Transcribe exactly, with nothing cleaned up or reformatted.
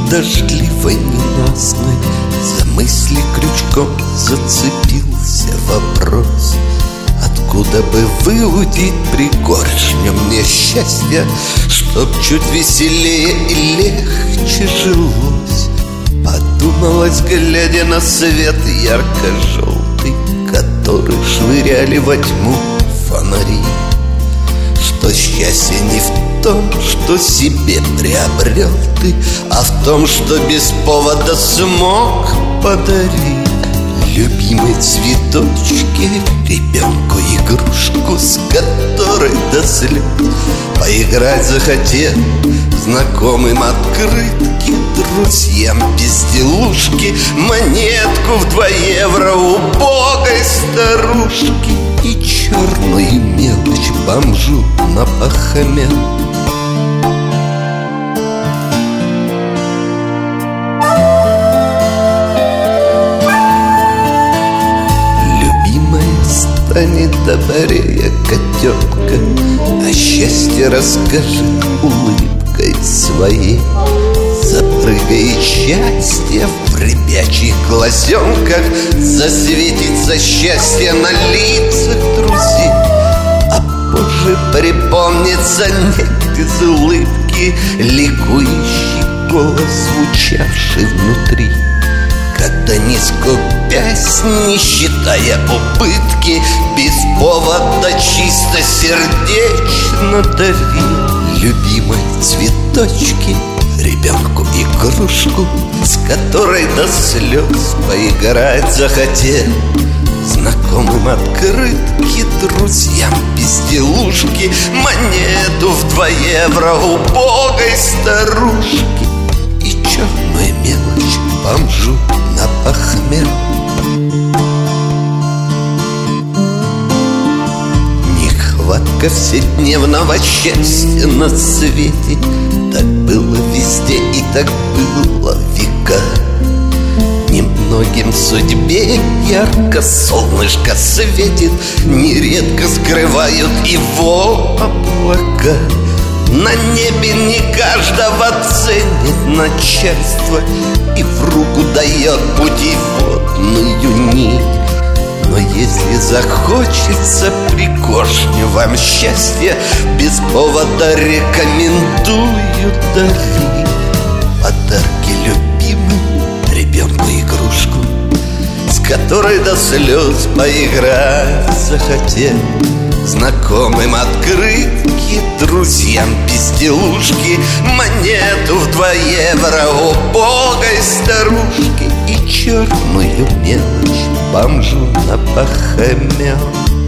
дождливой ненастной за мысли крючком зацепился вопрос: откуда бы выудить пригоршню мне счастья, чтоб чуть веселее и легче жилось? Подумалось, глядя на свет ярко-желтый, который швыряли во тьму фонари, что счастье не в том, что себе приобрел ты, а в том, что без повода смог подарить любимой цветочке ребенку игрушку, с которой до слез поиграть захотел, знакомым открытки, друзьям безделушки, монетку в два евро убогой старушки и черную мелочь бомжу на пахомел. Станет добрее котенка, а счастье расскажет улыбкой своей. Запрыгает счастье в ребячьих глазенках, засветится счастье на лицах друзей. А позже припомнится нет из улыбки ликующий голос, звучавший внутри, когда, не скупясь, не считая убытки, без повода чисто сердечно дарил любимой цветочки ребенку игрушку, с которой до слез поиграть захотел, знакомым открытки, друзьям безделушки, монету в два евро убогой старушки и черную мелочь бомжу на пахмел. Нехватка вседневного счастья на свете, так было везде и так было века. Немногим в судьбе ярко солнышко светит, нередко скрывают его облака. На небе не каждого ценит начальство и в руку дает путеводную нить. Но если захочется пригоршню вам счастья, без повода рекомендую дарить подарки любимым ребенку игрушку, с которой до слез поиграть захотел, знакомым открытки, друзьям безделушки, монету в два евро убогой старушки и черную мелочь бомжу на пахомел.